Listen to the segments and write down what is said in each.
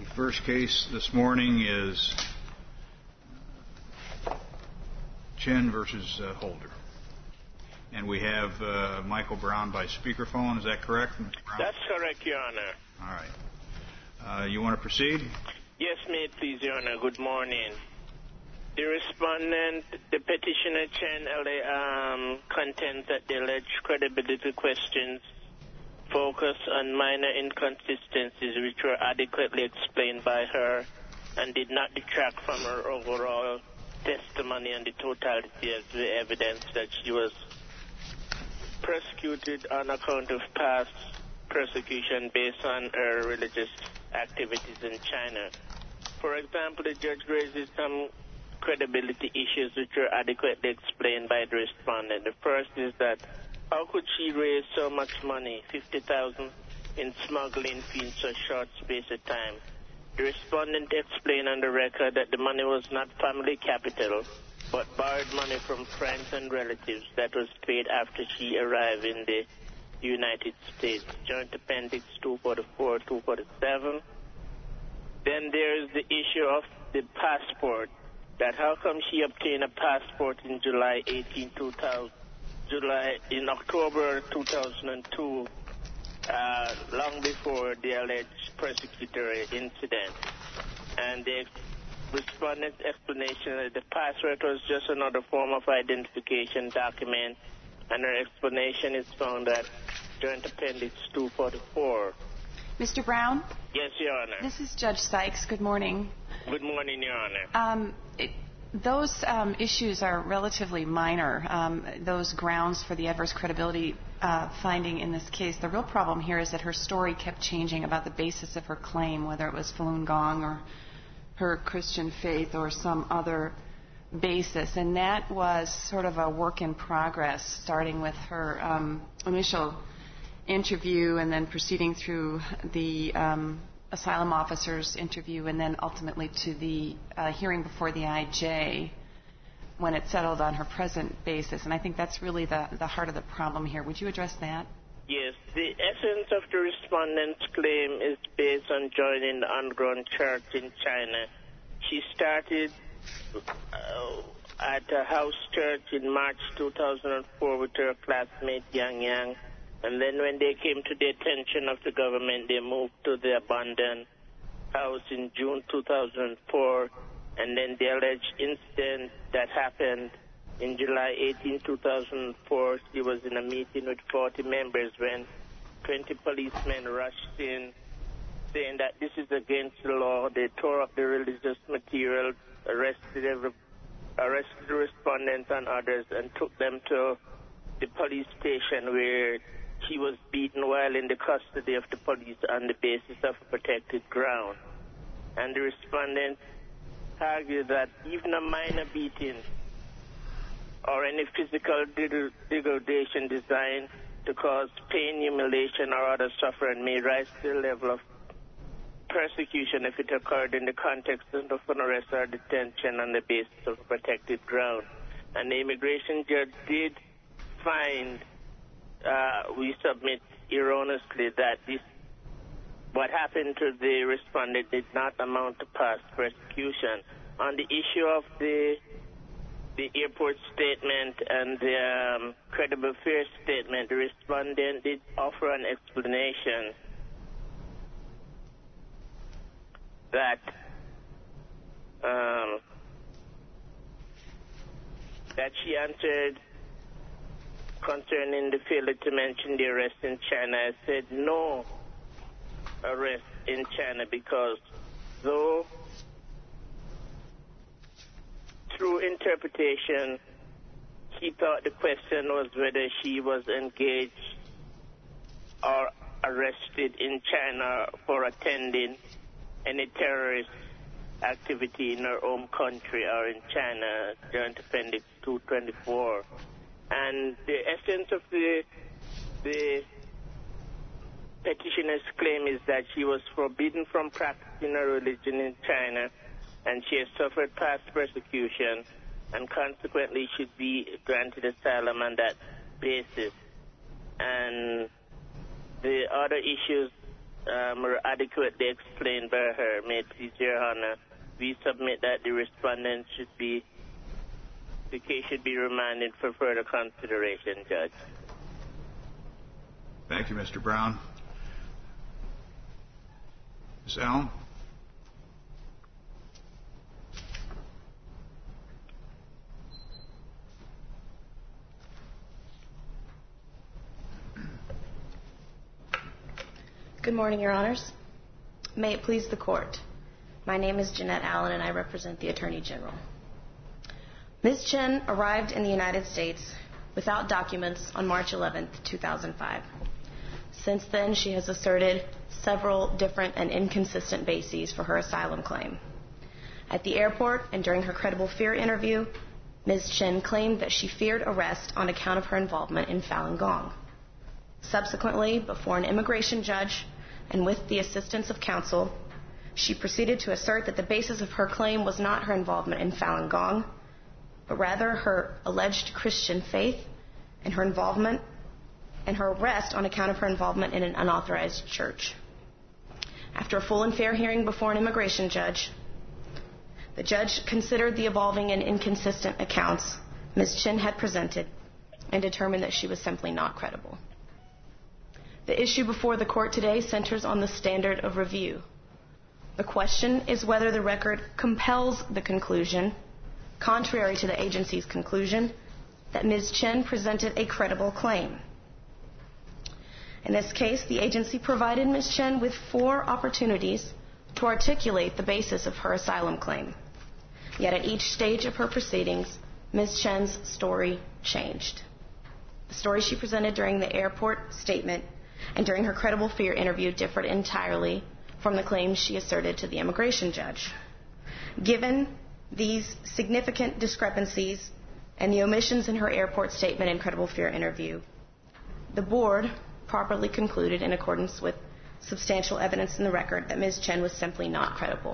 First case this morning is Chen versus Holder. And we have Michael Brown by speakerphone. Is that correct, Mr. Brown? That's correct, Your Honor. All right. You want to proceed? Yes, may it please, Your Honor. Good morning. The respondent, the petitioner Chen LA, contends that the alleged credibility questions focus on minor inconsistencies which were adequately explained by her and did not detract from her overall testimony and the totality of the evidence that she was persecuted on account of past persecution based on her religious activities in China. For example, the judge raises some credibility issues which were adequately explained by the respondent. The first is that how could she raise so much money, $50,000, in smuggling fees in such a short space of time? The respondent explained on the record that the money was not family capital, but borrowed money from friends and relatives that was paid after she arrived in the United States. Joint Appendix 244, 247. Then there is the issue of the passport, that how come she obtained a passport in in October 2002, long before the alleged persecutory incident. And the respondent's explanation that the passport was just another form of identification document, and her explanation is found at Joint Appendix 244. Mr. Brown? Yes, Your Honor. This is Judge Sykes. Good morning. Good morning, Your Honor. Those issues are relatively minor, those grounds for the adverse credibility finding in this case. The real problem here is that her story kept changing about the basis of her claim, whether it was Falun Gong or her Christian faith or some other basis. And that was sort of a work in progress, starting with her initial interview and then proceeding through the asylum officer's interview and then ultimately to the hearing before the IJ when it settled on her present basis. And I think that's really the heart of the problem here. Would you address that? Yes. The essence of the respondent's claim is based on joining the underground church in China. She started at a house church in March 2004 with her classmate Yang Yang. And then when they came to the attention of the government, they moved to the abandoned house in June 2004. And then the alleged incident that happened in July 18, 2004, she was in a meeting with 40 members when 20 policemen rushed in, saying that this is against the law. They tore up the religious material, arrested the respondents and others, and took them to the police station where she was beaten while in the custody of the police on the basis of protected ground. And the respondents argued that even a minor beating or any physical degradation designed to cause pain, humiliation, or other suffering may rise to the level of persecution if it occurred in the context of an arrest or detention on the basis of protected ground. And the immigration judge did find, we submit erroneously, that what happened to the respondent did not amount to past persecution. On the issue of the airport statement and the credible fear statement, the respondent did offer an explanation that she answered concerning the failure to mention the arrest in China. I said no arrest in China because though through interpretation he thought the question was whether she was engaged or arrested in China for attending any terrorist activity in her home country or in China, Joint Appendix 224. And the essence of the petitioner's claim is that she was forbidden from practicing her religion in China, and she has suffered past persecution, and consequently should be granted asylum on that basis. And the other issues were adequately explained by her. May it please Your Honor, we submit that the case should be remanded for further consideration, Judge. Thank you, Mr. Brown. Ms. Allen? Good morning, Your Honors. May it please the Court. My name is Jeanette Allen, and I represent the Attorney General. Ms. Chen arrived in the United States without documents on March 11, 2005. Since then, she has asserted several different and inconsistent bases for her asylum claim. At the airport and during her credible fear interview, Ms. Chen claimed that she feared arrest on account of her involvement in Falun Gong. Subsequently, before an immigration judge and with the assistance of counsel, she proceeded to assert that the basis of her claim was not her involvement in Falun Gong, but rather her alleged Christian faith and her involvement and her arrest on account of her involvement in an unauthorized church. After a full and fair hearing before an immigration judge, the judge considered the evolving and inconsistent accounts Ms. Chen had presented and determined that she was simply not credible. The issue before the Court today centers on the standard of review. The question is whether the record compels the conclusion, contrary to the agency's conclusion, that Ms. Chen presented a credible claim. In this case, the agency provided Ms. Chen with 4 opportunities to articulate the basis of her asylum claim. Yet at each stage of her proceedings, Ms. Chen's story changed. The story she presented during the airport statement and during her credible fear interview differed entirely from the claims she asserted to the immigration judge. Given these significant discrepancies and the omissions in her airport statement and credible fear interview, the board properly concluded, in accordance with substantial evidence in the record, that Ms. Chen was simply not credible.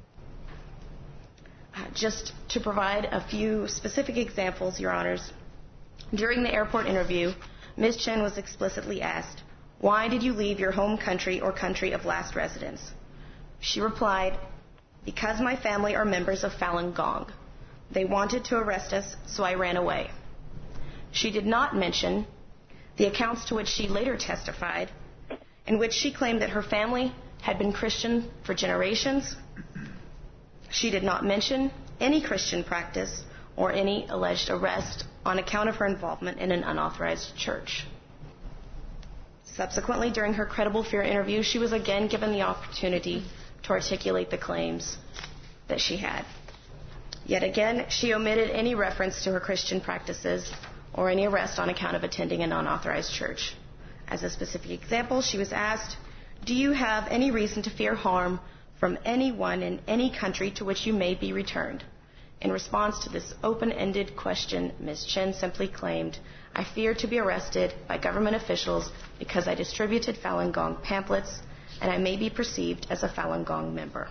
Just to provide a few specific examples, Your Honors, during the airport interview, Ms. Chen was explicitly asked, "Why did you leave your home country or country of last residence?" She replied, "Because my family are members of Falun Gong. They wanted to arrest us, so I ran away." She did not mention the accounts to which she later testified, in which she claimed that her family had been Christian for generations. She did not mention any Christian practice or any alleged arrest on account of her involvement in an unauthorized church. Subsequently, during her credible fear interview, she was again given the opportunity to articulate the claims that she had. Yet again, she omitted any reference to her Christian practices or any arrest on account of attending an unauthorized church. As a specific example, she was asked, "Do you have any reason to fear harm from anyone in any country to which you may be returned?" In response to this open-ended question, Ms. Chen simply claimed, "I fear to be arrested by government officials because I distributed Falun Gong pamphlets and I may be perceived as a Falun Gong member."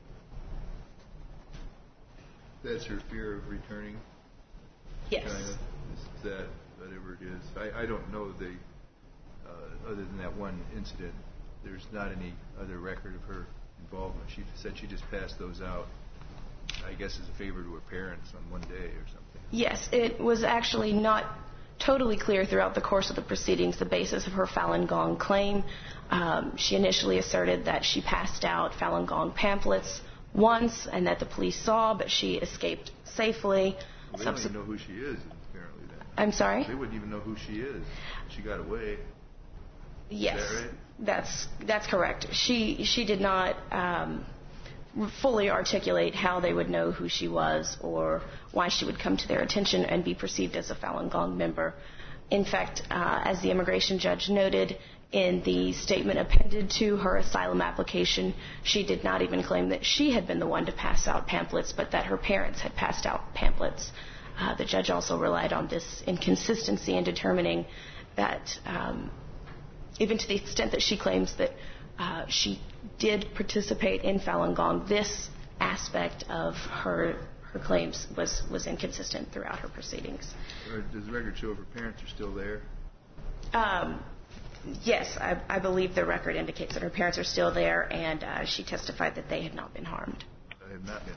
That's her fear of returning? Yes. Is that whatever it is? I don't know other than that one incident, there's not any other record of her involvement. She said she just passed those out, I guess, as a favor to her parents on one day or something. Yes, it was actually not totally clear throughout the course of the proceedings the basis of her Falun Gong claim. She initially asserted that she passed out Falun Gong pamphlets once and that the police saw, but she escaped safely. Well, they don't even know who she is, apparently. Then. I'm sorry? They wouldn't even know who she is. She got away. Yes, is that right? That's correct. She did not fully articulate how they would know who she was or why she would come to their attention and be perceived as a Falun Gong member. In fact, as the immigration judge noted in the statement appended to her asylum application, she did not even claim that she had been the one to pass out pamphlets, but that her parents had passed out pamphlets. The judge also relied on this inconsistency in determining that even to the extent that she claims that she did participate in Falun Gong, this aspect of her claims was inconsistent throughout her proceedings. Does the record show if her parents are still there? Yes, I believe the record indicates that her parents are still there, and she testified that they had not been harmed. They have not been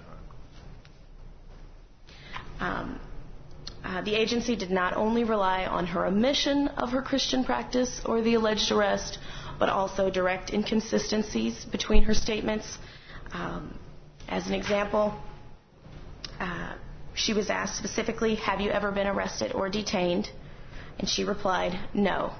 harmed. The agency did not only rely on her omission of her Christian practice or the alleged arrest, but also direct inconsistencies between her statements. As an example, she was asked specifically, "Have you ever been arrested or detained?" And she replied, "No."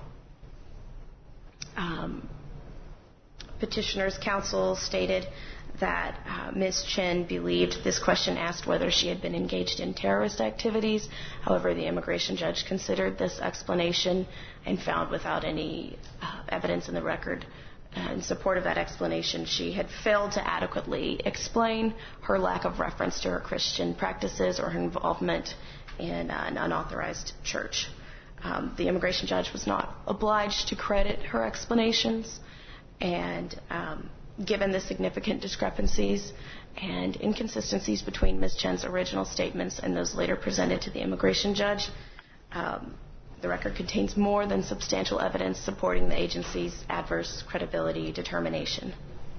Petitioner's counsel stated that Ms. Chen believed this question asked whether she had been engaged in terrorist activities. However, the immigration judge considered this explanation and found without any evidence in the record in support of that explanation, she had failed to adequately explain her lack of reference to her Christian practices or her involvement in an unauthorized church. The immigration judge was not obliged to credit her explanations, and given the significant discrepancies and inconsistencies between Ms. Chen's original statements and those later presented to the immigration judge, the record contains more than substantial evidence supporting the agency's adverse credibility determination.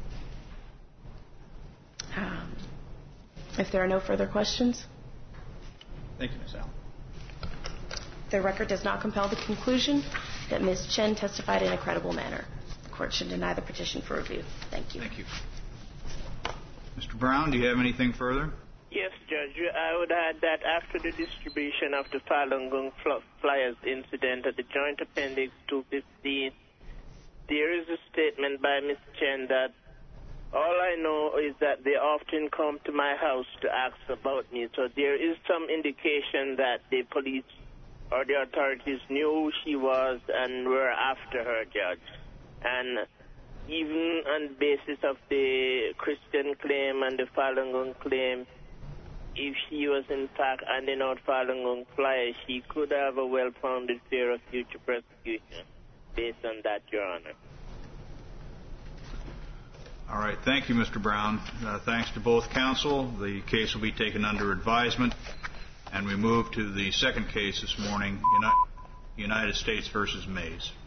If there are no further questions. Thank you, Ms. Allen. The record does not compel the conclusion that Ms. Chen testified in a credible manner. The court should deny the petition for review. Thank you. Thank you. Mr. Brown, do you have anything further? Yes, Judge. I would add that after the distribution of the Falun Gong flyers incident at the Joint Appendix 215, there is a statement by Ms. Chen that all I know is that they often come to my house to ask about me. So there is some indication that the police or the authorities knew who she was and were after her, Judge. And even on the basis of the Christian claim and the Falun Gong claim, if she was in fact handing out Falun Gong flyers, she could have a well-founded fear of future persecution based on that, Your Honor. All right. Thank you, Mr. Brown. Thanks to both counsel. The case will be taken under advisement. And we move to the second case this morning, United States versus Mays.